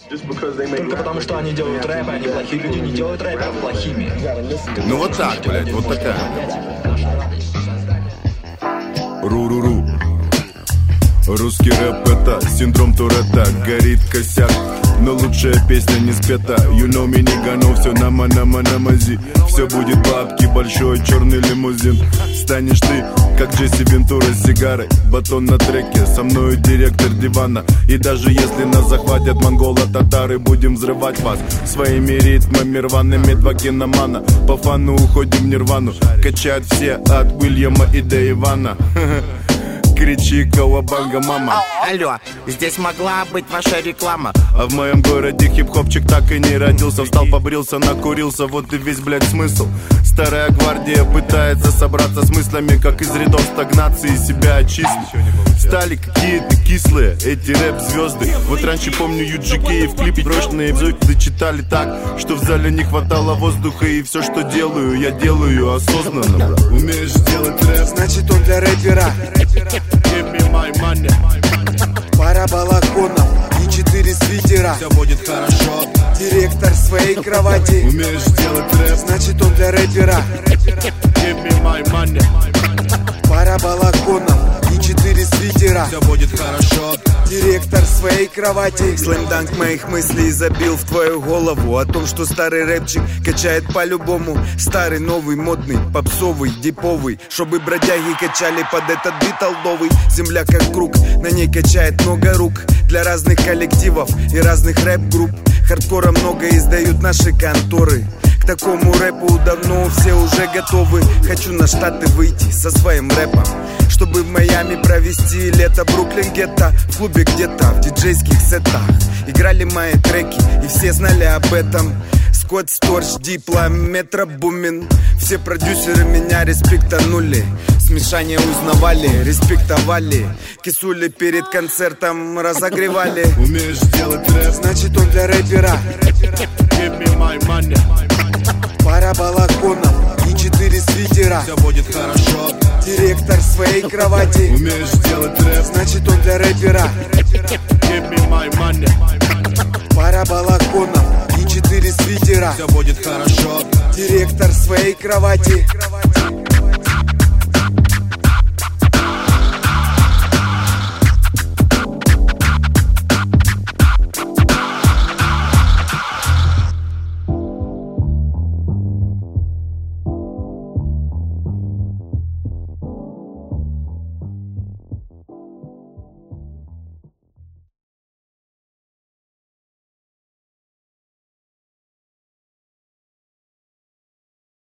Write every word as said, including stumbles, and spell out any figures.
Только потому, что они делают рэп, а они плохие люди не делают рэп, а плохими. Ну вот так, блядь, вот такая. Ру-ру-ру. Русский рэп это синдром Туретта. Горит косяк, но лучшая песня не спета. You know me, nigga, но все нама-нама-намази. Все будет бабки, большой черный лимузин. Станешь ты, как Джесси Вентура с сигарой. Батон на треке, со мною директор дивана. И даже если нас захватят монголо-татары, будем взрывать вас своими ритмами рваными. Два киномана, по фану уходим в нирвану. Качают все от Уильяма и до Ивана. Кричи, кауабанга, мама. Алло, здесь могла быть ваша реклама. А в моем городе хип-хопчик так и не родился. Встал, побрился, накурился, вот и весь, блядь, смысл. Старая гвардия пытается собраться с мыслями, как из рядов стагнации себя очистить. Стали какие-то кислые эти рэп-звезды. Вот раньше помню ю джи кей в клипе прочные эпизоды читали так, что в зале не хватало воздуха. И все, что делаю, я делаю осознанно, брат. Умеешь делать рэп, значит он для рэпера. Give me my money. Пара балаконов и четыре свитера. Все будет хорошо. Директор своей кровати. Умеешь делать рэп, значит он для рэпера. Give me my money. Пара балаконов и четыре свитера. Все будет хорошо. Директор своей кровати. Слэмданк моих мыслей забил в твою голову о том, что старый рэпчик качает по-любому. Старый, новый, модный, попсовый, диповый, чтобы бродяги качали под этот бит олдовый. Земля как круг, на ней качает много рук. Для разных коллективов и разных рэп-групп. Хардкора много издают наши конторы. К такому рэпу давно все уже готовы. Хочу на Штаты выйти со своим рэпом, чтобы в Майами провести лето. Бруклин гетто, в клубе где-то, в диджейских сетах играли мои треки, и все знали об этом. Скотт Сторч, Дипло, Метро Бумин. Все продюсеры меня респектанули. Смешание узнавали, респектовали. Кисули перед концертом разогревали. Умеешь делать рэп, значит он для рэпера. Give me my money. Пара балаконов и четыре свитера. Все будет хорошо. Директор своей кровати. Умеешь делать рэп, значит он для рэпера. Give me my money. Пара балаконов и четыре свитера. Все будет хорошо. Директор своей кровати.